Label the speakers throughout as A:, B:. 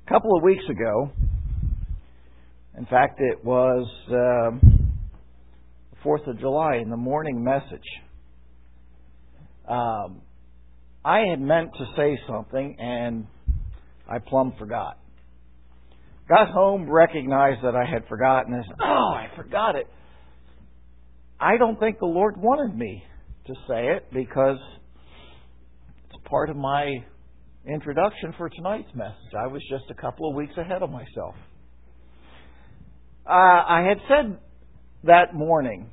A: A couple of weeks ago, in fact, it was the 4th of July in the morning message. I had meant to say something, and I plumb forgot. Got home, recognized that I had forgotten this. Oh, I forgot it. I don't think the Lord wanted me to say it because it's part of my introduction for tonight's message. I was just a couple of weeks ahead of myself. I had said that morning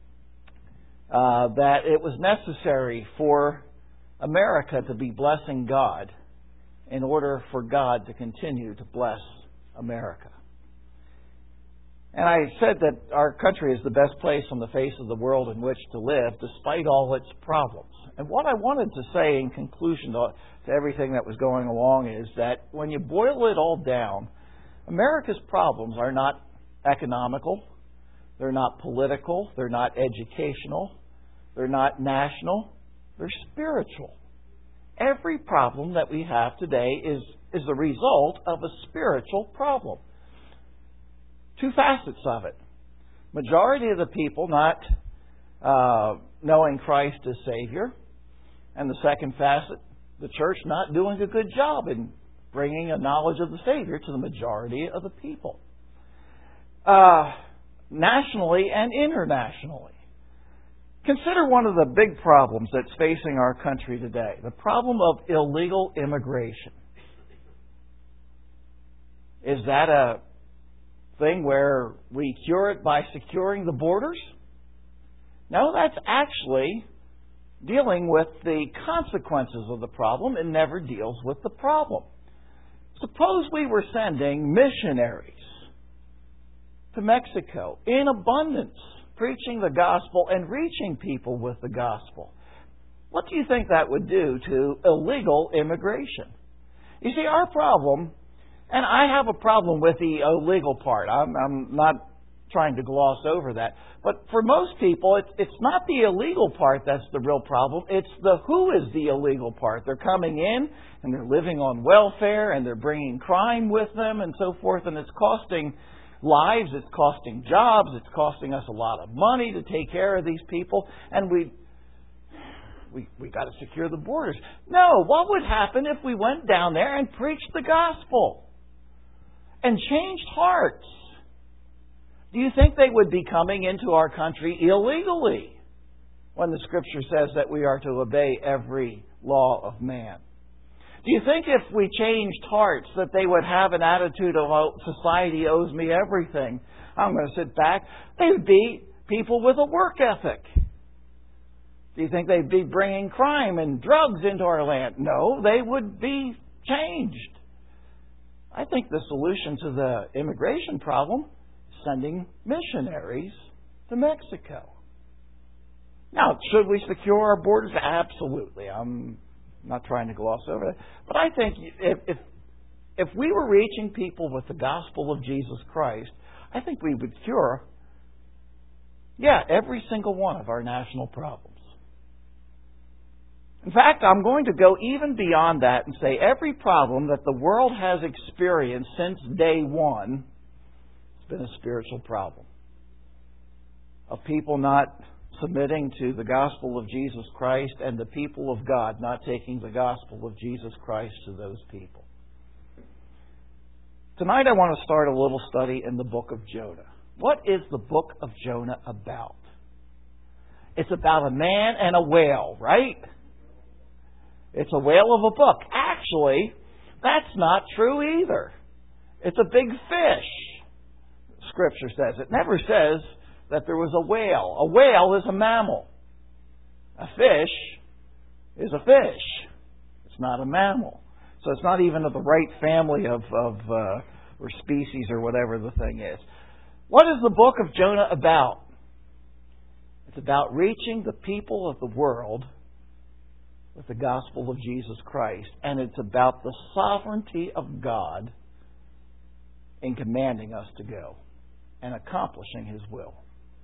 A: that it was necessary for America to be blessing God in order for God to continue to bless America. And I said that our country is the best place on the face of the world in which to live, despite all its problems. And what I wanted to say in conclusion to everything that was going along is that when you boil it all down, America's problems are not economical, they're not political, they're not educational, they're not national, they're spiritual. Every problem that we have today is the result of a spiritual problem. Two facets of it. Majority of the people not knowing Christ as Savior. And the second facet, the church not doing a good job in bringing a knowledge of the Savior to the majority of the people. Nationally and internationally. Consider one of the big problems that's facing our country today. The problem of illegal immigration. Is that a thing where we cure it by securing the borders? No, that's actually dealing with the consequences of the problem. It never deals with the problem. Suppose we were sending missionaries to Mexico in abundance, preaching the gospel and reaching people with the gospel. What do you think that would do to illegal immigration? You see, our problem, and I have a problem with the illegal part. I'm not trying to gloss over that. But for most people, it's not the illegal part that's the real problem. It's the who is the illegal part. They're coming in and they're living on welfare and they're bringing crime with them and so forth. And it's costing lives, it's costing jobs, it's costing us a lot of money to take care of these people. And we got to secure the borders. No, what would happen if we went down there and preached the gospel and changed hearts? Do you think they would be coming into our country illegally when the Scripture says that we are to obey every law of man? Do you think if we changed hearts that they would have an attitude of, oh, society owes me everything, I'm going to sit back? They would be people with a work ethic. Do you think they'd be bringing crime and drugs into our land? No, they would be changed. I think the solution to the immigration problem is sending missionaries to Mexico. Now, should we secure our borders? Absolutely. I'm not trying to gloss over that. But I think if we were reaching people with the gospel of Jesus Christ, I think we would cure, every single one of our national problems. In fact, I'm going to go even beyond that and say every problem that the world has experienced since day one has been a spiritual problem. Of people not submitting to the gospel of Jesus Christ and the people of God not taking the gospel of Jesus Christ to those people. Tonight I want to start a little study in the book of Jonah. What is the book of Jonah about? It's about a man and a whale, right? It's a whale of a book. Actually, that's not true either. It's a big fish, Scripture says. It never says that there was a whale. A whale is a mammal. A fish is a fish. It's not a mammal. So it's not even of the right family of or species or whatever the thing is. What is the book of Jonah about? It's about reaching the people of the world with the gospel of Jesus Christ. And it's about the sovereignty of God in commanding us to go and accomplishing His will.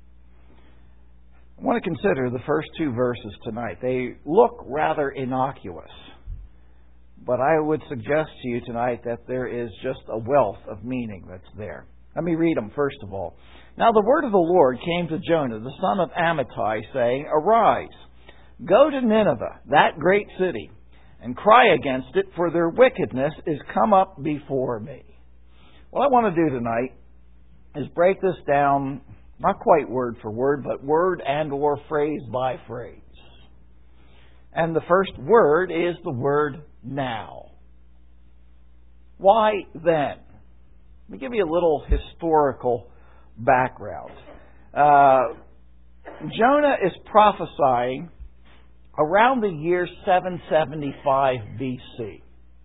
A: I want to consider the first two verses tonight. They look rather innocuous. But I would suggest to you tonight that there is just a wealth of meaning that's there. Let me read them first of all. Now the word of the Lord came to Jonah, the son of Amittai, saying, Arise, go to Nineveh, that great city, and cry against it, for their wickedness is come up before me. What I want to do tonight is break this down, not quite word for word, but word and or phrase by phrase. And the first word is the word now. Why then? Let me give you a little historical background. Jonah is prophesying around the year 775 BC.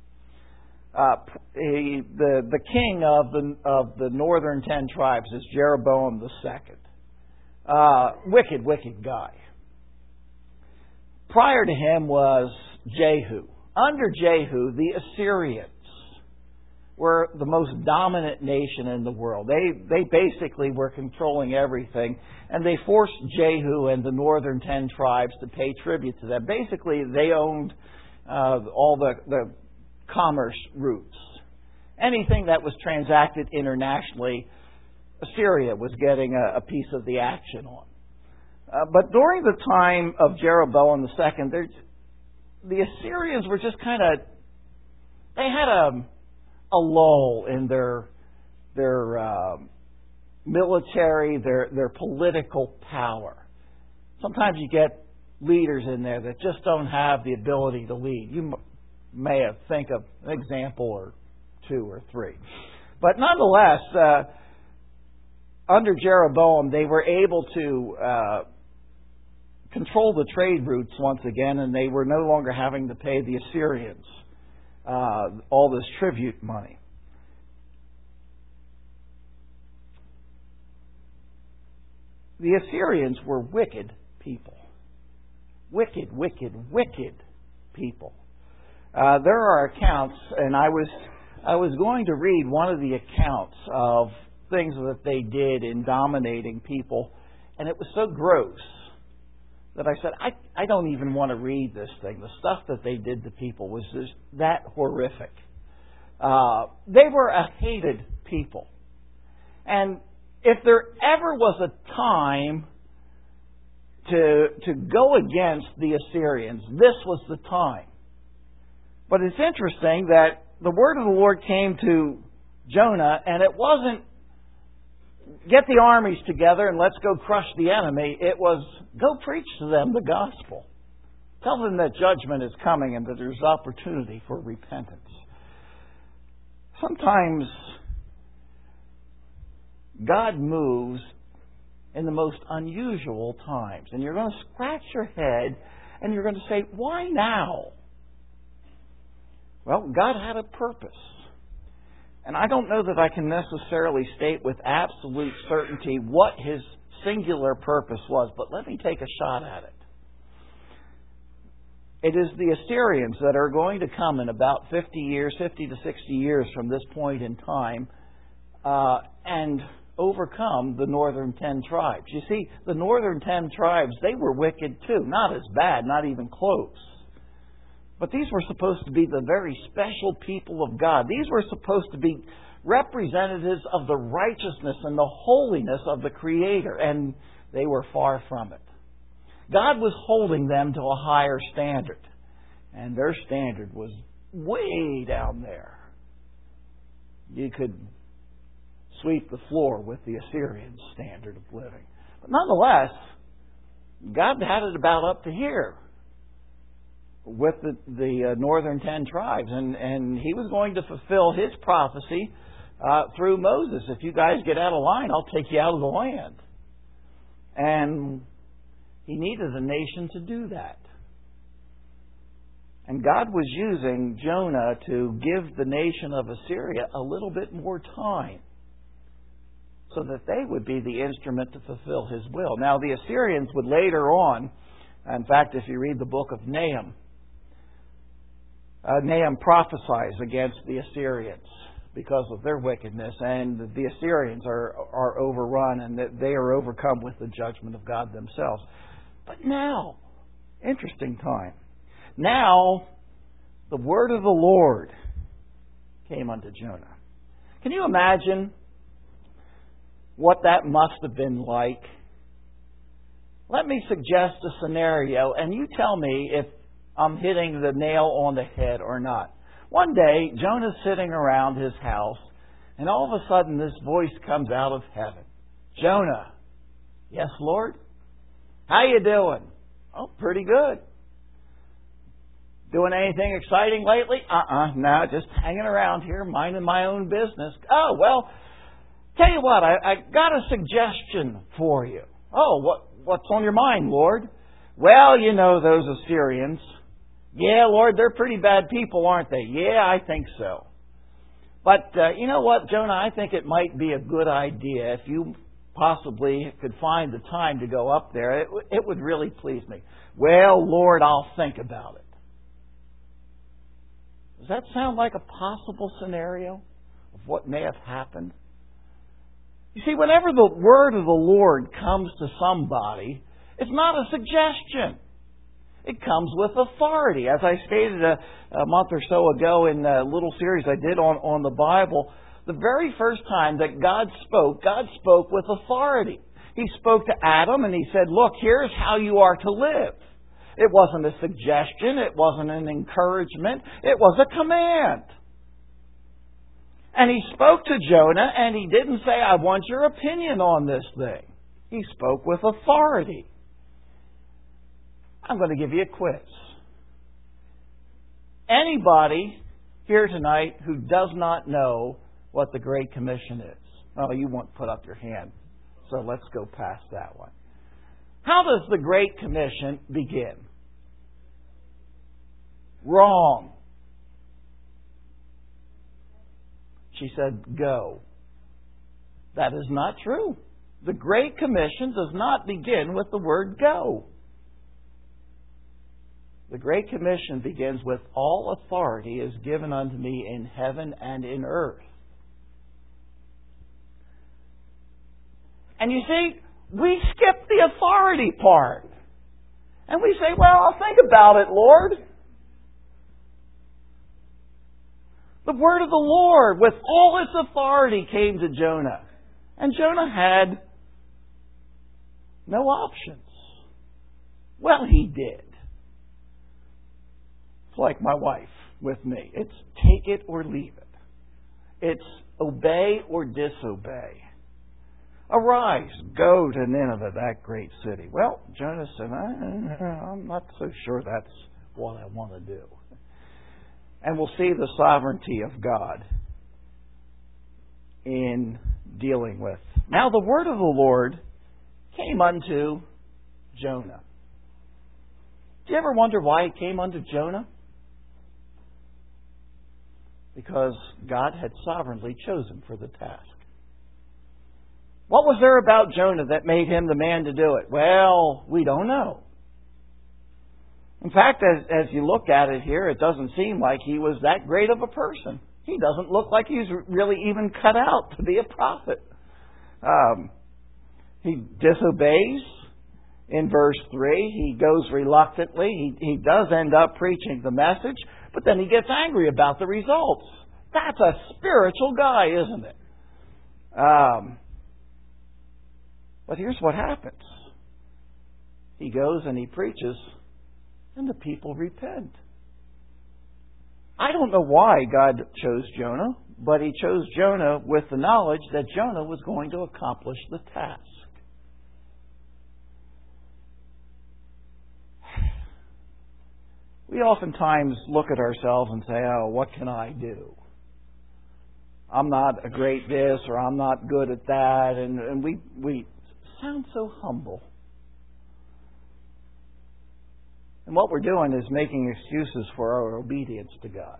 A: The king of the northern 10 tribes is Jeroboam II. Wicked guy. Prior to him was Jehu. Under Jehu, the Assyrians were the most dominant nation in the world. They basically were controlling everything, and they forced Jehu and the northern 10 tribes to pay tribute to them. Basically, they owned all the commerce routes. Anything that was transacted internationally, Assyria was getting a piece of the action on. But during the time of Jeroboam II, the Assyrians were just they had a lull in their military, their political power. Sometimes you get leaders in there that just don't have the ability to lead. You may have think of an example or two or three. But nonetheless, under Jeroboam, they were able to control the trade routes once again, and they were no longer having to pay the Assyrians all this tribute money. The Assyrians were wicked people. Wicked people. There are accounts, and I was going to read one of the accounts of things that they did in dominating people, and it was so gross that I said, I don't even want to read this thing. The stuff that they did to people was just that horrific. They were a hated people. And if there ever was a time to go against the Assyrians, this was the time. But it's interesting that the word of the Lord came to Jonah, and it wasn't get the armies together and let's go crush the enemy. It was go preach to them the gospel. Tell them that judgment is coming and that there's opportunity for repentance. Sometimes God moves in the most unusual times, and you're going to scratch your head and you're going to say, why now? Well, God had a purpose. And I don't know that I can necessarily state with absolute certainty what His singular purpose was, but let me take a shot at it. It is the Assyrians that are going to come in about 50 to 60 years from this point in time, and overcome the northern 10 tribes. You see, the northern 10 tribes, they were wicked too. Not as bad, not even close. But these were supposed to be the very special people of God. These were supposed to be representatives of the righteousness and the holiness of the Creator, and they were far from it. God was holding them to a higher standard, and their standard was way down there. You could sweep the floor with the Assyrian standard of living. But nonetheless, God had it about up to here with the northern 10 tribes, and He was going to fulfill His prophecy through Moses. If you guys get out of line, I'll take you out of the land. And He needed a nation to do that. And God was using Jonah to give the nation of Assyria a little bit more time so that they would be the instrument to fulfill His will. Now, the Assyrians would later on, in fact, if you read the book of Nahum, Nahum prophesies against the Assyrians because of their wickedness, and the Assyrians are overrun and that they are overcome with the judgment of God themselves. But now, interesting time. Now, the word of the Lord came unto Jonah. Can you imagine what that must have been like? Let me suggest a scenario, and you tell me if I'm hitting the nail on the head or not. One day, Jonah's sitting around his house, and all of a sudden this voice comes out of heaven. Jonah. Yes, Lord? How you doing? Oh, pretty good. Doing anything exciting lately? No, just hanging around here, minding my own business. Oh, well, tell you what, I got a suggestion for you. Oh, what's on your mind, Lord? Well, you know those Assyrians. Yeah, Lord, they're pretty bad people, aren't they? Yeah, I think so. But you know what, Jonah, I think it might be a good idea if you possibly could find the time to go up there. It would really please me. Well, Lord, I'll think about it. Does that sound like a possible scenario of what may have happened? You see, whenever the word of the Lord comes to somebody, it's not a suggestion. It comes with authority. As I stated a month or so ago in a little series I did on the Bible, the very first time that God spoke with authority. He spoke to Adam and He said, look, here's how you are to live. It wasn't a suggestion. It wasn't an encouragement. It was a command. And He spoke to Jonah and He didn't say, I want your opinion on this thing. He spoke with authority. I'm going to give you a quiz. Anybody here tonight who does not know what the Great Commission is? Oh, you won't put up your hand. So let's go past that one. How does the Great Commission begin? Wrong. She said, go. That is not true. The Great Commission does not begin with the word go. The Great Commission begins with, all authority is given unto me in heaven and in earth. And you see, we skip the authority part. And we say, well, I'll think about it, Lord. The word of the Lord, with all its authority, came to Jonah. And Jonah had no options. Well, he did. It's like my wife with me. It's take it or leave it. It's obey or disobey. Arise, go to Nineveh, that great city. Well, Jonah said, I'm not so sure that's what I want to do. And we'll see the sovereignty of God in dealing with. Now the word of the Lord came unto Jonah. Do you ever wonder why it came unto Jonah? Because God had sovereignly chosen for the task. What was there about Jonah that made him the man to do it? Well, we don't know. In fact, as you look at it here, it doesn't seem like he was that great of a person. He doesn't look like he's really even cut out to be a prophet. He disobeys in verse 3. He goes reluctantly. He does end up preaching the message, but then he gets angry about the results. That's a spiritual guy, isn't it? But here's what happens. He goes and he preaches, and the people repent. I don't know why God chose Jonah, but He chose Jonah with the knowledge that Jonah was going to accomplish the task. We oftentimes look at ourselves and say, oh, what can I do? I'm not a great this, or I'm not good at that, and we sound so humble. And what we're doing is making excuses for our obedience to God.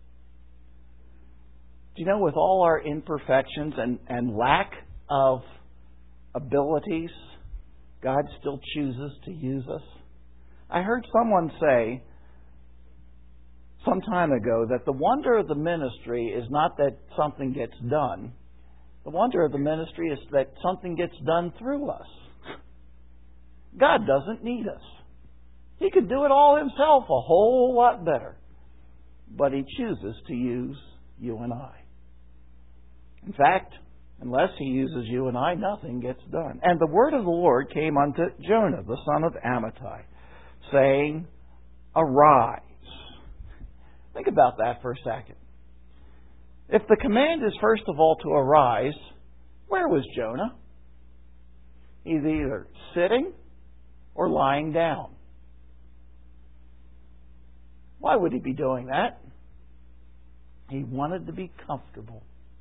A: Do you know, with all our imperfections and lack of abilities, God still chooses to use us? I heard someone say some time ago that the wonder of the ministry is not that something gets done. The wonder of the ministry is that something gets done through us. God doesn't need us. He could do it all Himself a whole lot better. but He chooses to use you and I. In fact, unless He uses you and I, nothing gets done. And the word of the Lord came unto Jonah, the son of Amittai, saying, Arise. Think about that for a second. If the command is first of all to arise, where was Jonah? He's either sitting or lying down. Why would he be doing that? He wanted to be comfortable.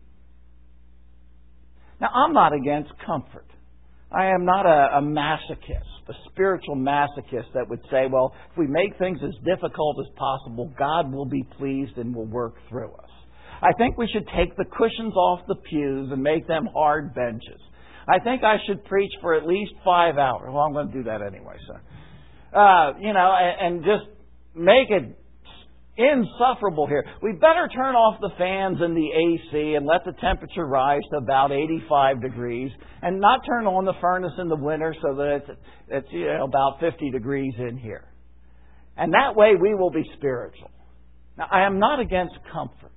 A: Now, I'm not against comfort. I am not a masochist, a spiritual masochist that would say, well, if we make things as difficult as possible, God will be pleased and will work through us. I think we should take the cushions off the pews and make them hard benches. I think I should preach for at least 5 hours. Well, I'm going to do that anyway, so. And just make it insufferable here. We better turn off the fans and the AC and let the temperature rise to about 85 degrees and not turn on the furnace in the winter so that it's about 50 degrees in here. And that way we will be spiritual. Now, I am not against comfort,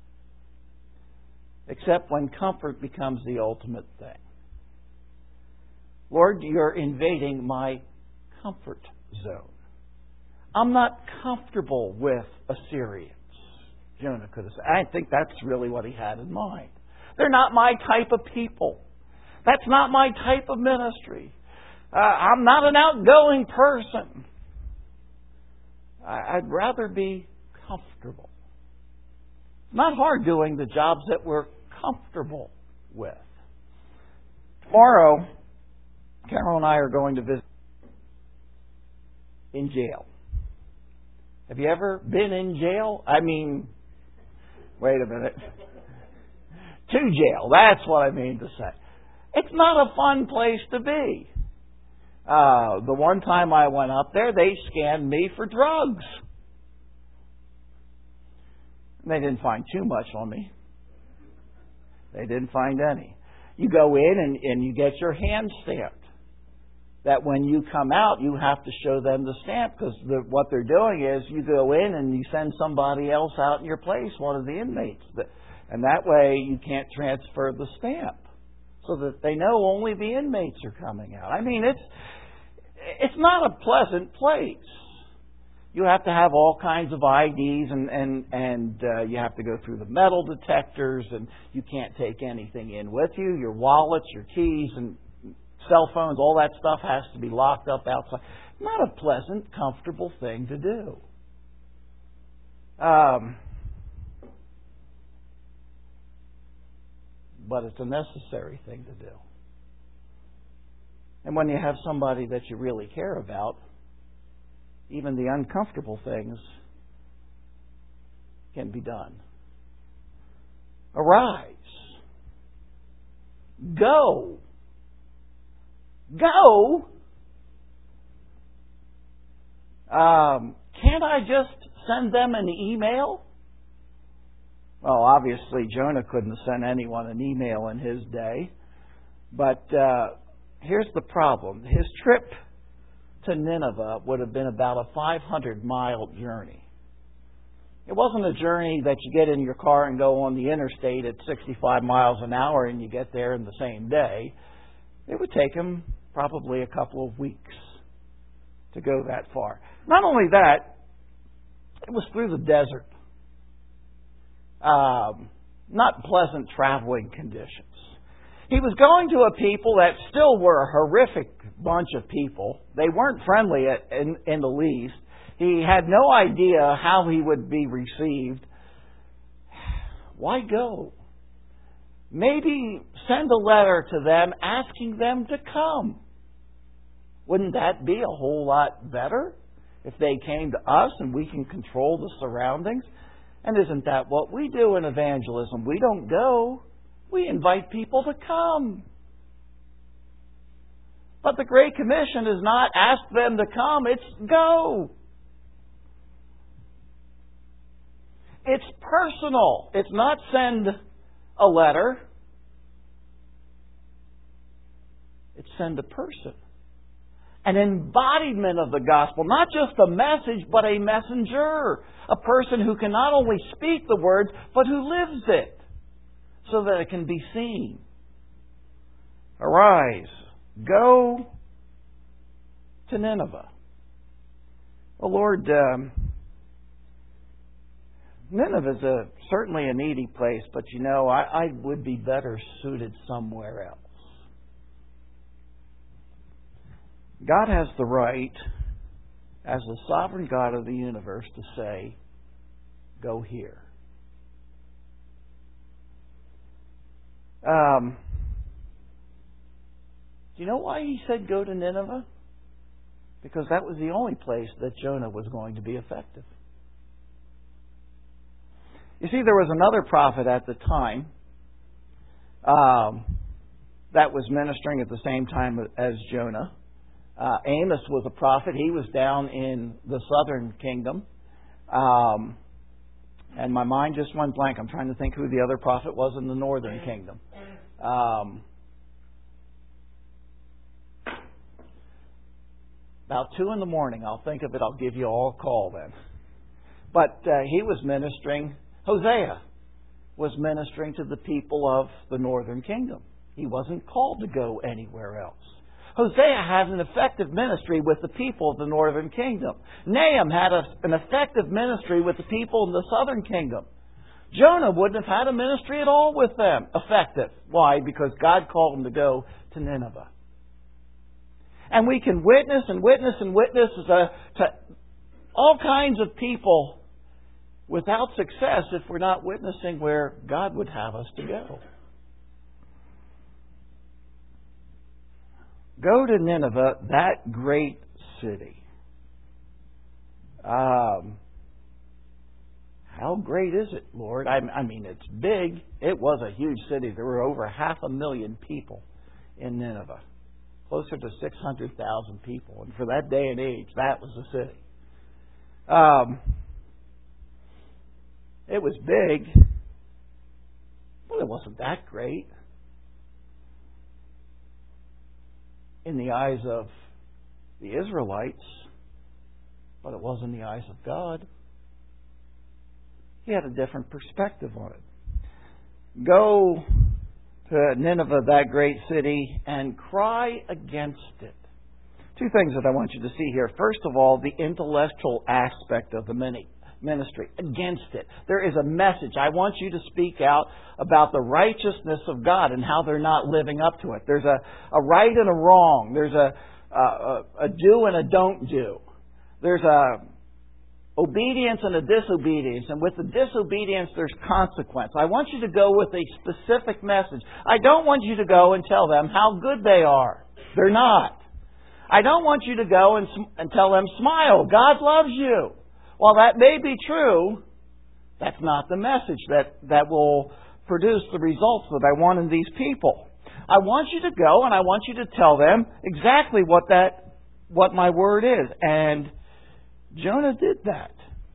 A: except when comfort becomes the ultimate thing. Lord, you're invading my comfort zone. I'm not comfortable with Assyrians, Jonah could have said. I think that's really what he had in mind. They're not my type of people. That's not my type of ministry. I'm not an outgoing person. I'd rather be comfortable. It's not hard doing the jobs that we're comfortable with. Tomorrow, Carol and I are going to visit in jail. Have you ever been in jail? I mean, wait a minute. To jail. That's what I mean to say. It's not a fun place to be. The one time I went up there, they scanned me for drugs. They didn't find too much on me. They didn't find any. You go in and you get your hand stamped. That when you come out, you have to show them the stamp, because what they're doing is you go in and you send somebody else out in your place, one of the inmates. And that way you can't transfer the stamp, so that they know only the inmates are coming out. I mean, it's not a pleasant place. You have to have all kinds of IDs and you have to go through the metal detectors, and you can't take anything in with you. Your wallets, your keys, and cell phones, all that stuff has to be locked up outside. Not a pleasant, comfortable thing to do. But it's a necessary thing to do. And when you have somebody that you really care about, even the uncomfortable things can be done. Arise. Go. Go? Can't I just send them an email? Well, obviously Jonah couldn't have sent anyone an email in his day. But here's the problem. His trip to Nineveh would have been about a 500-mile journey. It wasn't a journey that you get in your car and go on the interstate at 65 miles an hour and you get there in the same day. It would take him probably a couple of weeks to go that far. Not only that, it was through the desert. Not pleasant traveling conditions. He was going to a people that still were a horrific bunch of people. They weren't friendly in the least. He had no idea how he would be received. Why go? Maybe send a letter to them asking them to come. Wouldn't that be a whole lot better if they came to us and we can control the surroundings? And isn't that what we do in evangelism? We don't go. We invite people to come. But the Great Commission is not ask them to come, it's go. It's personal. It's not send a letter. It's send a person. an embodiment of the gospel, not just a message, but a messenger, a person who can not only speak the words, but who lives it, so that it can be seen. Arise, go to Nineveh. Well, Lord, Nineveh is certainly a needy place, but I would be better suited somewhere else. God has the right, as the sovereign God of the universe, to say, go here. Do you know why He said go to Nineveh? Because that was the only place that Jonah was going to be effective. You see, there was another prophet at the time that was ministering at the same time as Jonah. Amos was a prophet. He was down in the southern kingdom. And my mind just went blank. I'm trying to think who the other prophet was in the northern kingdom. About 2 a.m, I'll think of it. I'll give you all a call then. But he was ministering. Hosea was ministering to the people of the northern kingdom. He wasn't called to go anywhere else. Hosea had an effective ministry with the people of the northern kingdom. Nahum had an effective ministry with the people in the southern kingdom. Jonah wouldn't have had a ministry at all with them. Effective. Why? Because God called him to go to Nineveh. And we can witness and witness and witness to all kinds of people without success if we're not witnessing where God would have us to go. Go to Nineveh, that great city. How great is it, Lord? I mean, it's big. It was a huge city. There were over 500,000 people in Nineveh. Closer to 600,000 people. And for that day and age, that was a city. It was big, but it wasn't that great. In the eyes of the Israelites, but it was in the eyes of God. He had a different perspective on it. Go to Nineveh, that great city, and cry against it. 2 things that I want you to see here. First of all, the intellectual aspect of the ministry. Against it. There is a message. I want you to speak out about the righteousness of God and how they're not living up to it. There's a right and a wrong. There's a do and a don't do. There's a obedience and a disobedience. And with the disobedience, there's consequence. I want you to go with a specific message. I don't want you to go and tell them how good they are. They're not. I don't want you to go and tell them, smile, God loves you. While that may be true, that's not the message that will produce the results that I want in these people. I want you to go and I want you to tell them exactly what my word is. And Jonah did that.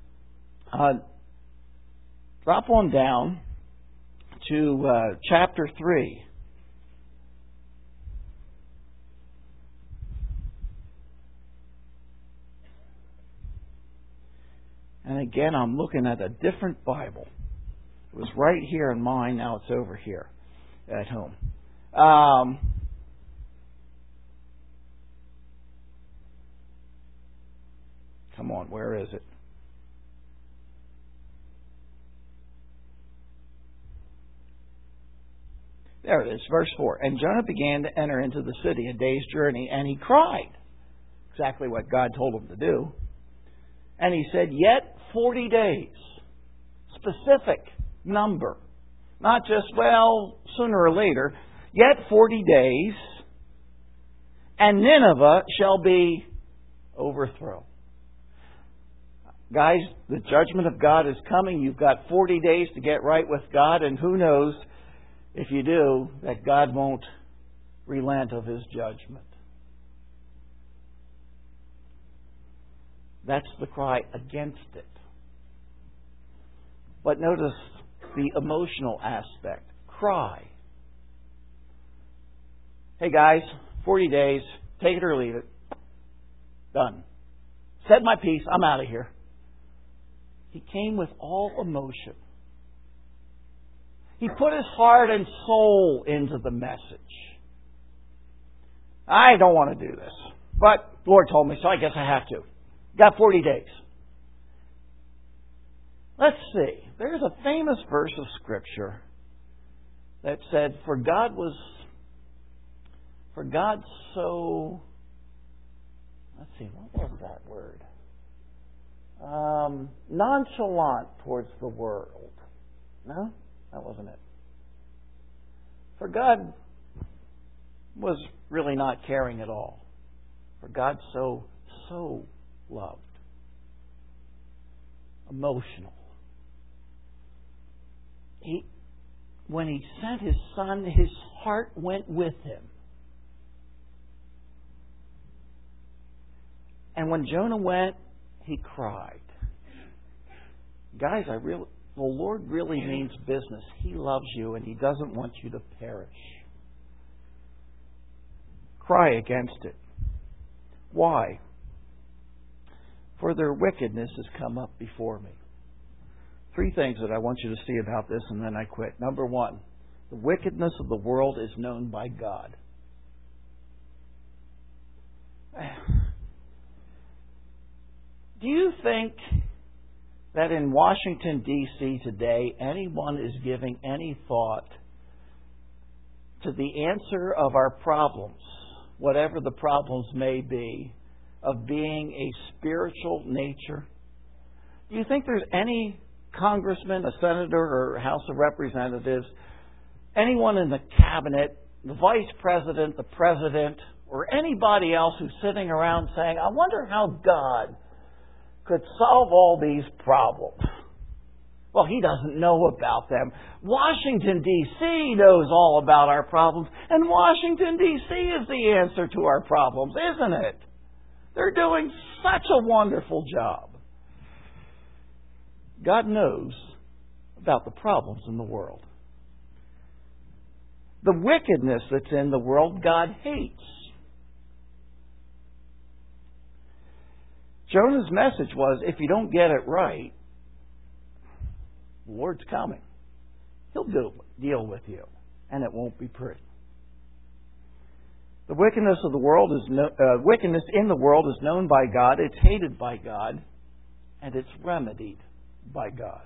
A: Drop on down to chapter 3. And again, I'm looking at a different Bible. It was right here in mine. Now it's over here at home. Come on, where is it? There it is, verse 4. And Jonah began to enter into the city a day's journey, and he cried. Exactly what God told him to do. And he said, yet 40 days. Specific number. Not just, well, sooner or later. Yet 40 days, and Nineveh shall be overthrown. Guys, the judgment of God is coming. You've got 40 days to get right with God, and who knows, if you do, that God won't relent of His judgment. That's the cry against it. But notice the emotional aspect. Cry. Hey guys, 40 days, take it or leave it. Done. Said my piece. I'm out of here. He came with all emotion. He put his heart and soul into the message. I don't want to do this, but the Lord told me, so I guess I have to. Got 40 days. Let's see. There's a famous verse of Scripture that said, For God so... Let's see, what was that word? Nonchalant towards the world. No? That wasn't it. For God was really not caring at all. For God so loved. Emotional. When He sent His Son, His heart went with Him. And when Jonah went, he cried. Guys, the Lord really means business. He loves you and He doesn't want you to perish. Cry against it. Why? For their wickedness has come up before me. 3 things that I want you to see about this, and then I quit. Number 1, the wickedness of the world is known by God. Do you think that in Washington, D.C. today, anyone is giving any thought to the answer of our problems, whatever the problems may be, of being a spiritual nature? Do you think there's any congressman, a senator, or House of Representatives, anyone in the cabinet, the vice president, the president, or anybody else who's sitting around saying, I wonder how God could solve all these problems? Well, He doesn't know about them. Washington, D.C. knows all about our problems, and Washington, D.C. is the answer to our problems, isn't it? They're doing such a wonderful job. God knows about the problems in the world. The wickedness that's in the world, God hates. Jonah's message was, if you don't get it right, the Lord's coming. He'll deal with you, and it won't be pretty. The wickedness of the world wickedness in the world is known by God, it's hated by God, and it's remedied by God.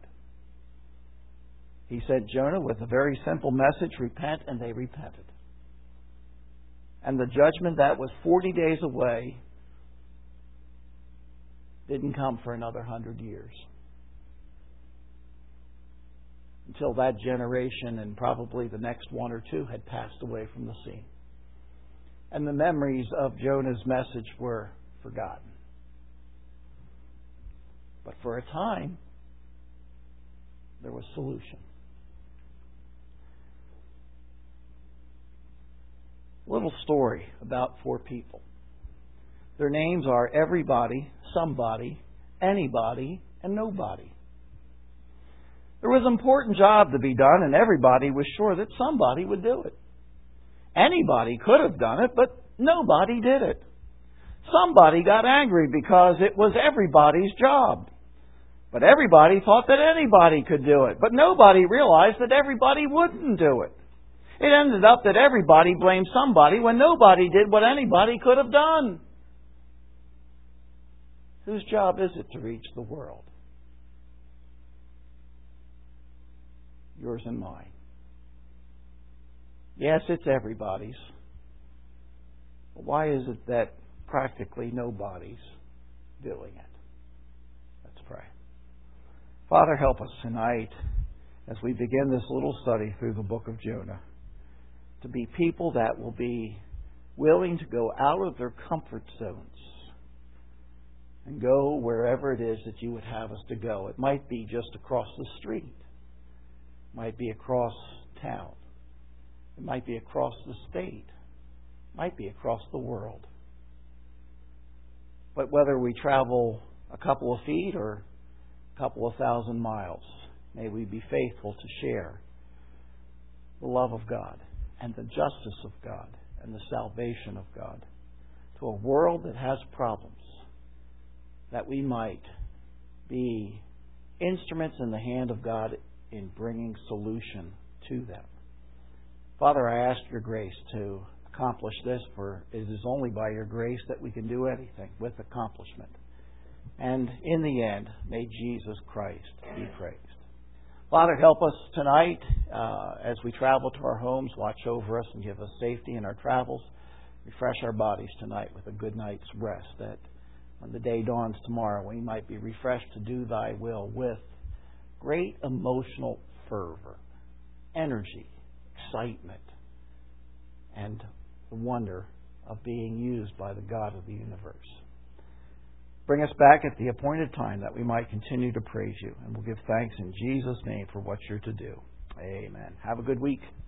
A: He sent Jonah with a very simple message, repent, and they repented. And the judgment that was 40 days away didn't come for another 100 years. Until that generation and probably the next 1 or 2 had passed away from the scene. And the memories of Jonah's message were forgotten. But for a time, there was solution. Little story about 4 people. Their names are everybody, somebody, anybody, and nobody. There was an important job to be done, and everybody was sure that somebody would do it. Anybody could have done it, but nobody did it. Somebody got angry because it was everybody's job. But everybody thought that anybody could do it. But nobody realized that everybody wouldn't do it. It ended up that everybody blamed somebody when nobody did what anybody could have done. Whose job is it to reach the world? Yours and mine. Yes, it's everybody's. But why is it that practically nobody's doing it? Let's pray. Father, help us tonight as we begin this little study through the book of Jonah to be people that will be willing to go out of their comfort zones and go wherever it is that you would have us to go. It might be just across the street. It might be across town. It might be across the state. It might be across the world. But whether we travel a couple of feet or a couple of thousand miles, may we be faithful to share the love of God and the justice of God and the salvation of God to a world that has problems. that we might be instruments in the hand of God in bringing solution to them. Father, I ask your grace to accomplish this, for it is only by your grace that we can do anything with accomplishment. And in the end, may Jesus Christ be praised. Father, help us tonight as we travel to our homes. Watch over us and give us safety in our travels. Refresh our bodies tonight with a good night's rest, that when the day dawns tomorrow, we might be refreshed to do thy will with great emotional fervor, energy, excitement, and the wonder of being used by the God of the universe. Bring us back at the appointed time that we might continue to praise you. And we'll give thanks in Jesus' name for what you're to do. Amen. Have a good week.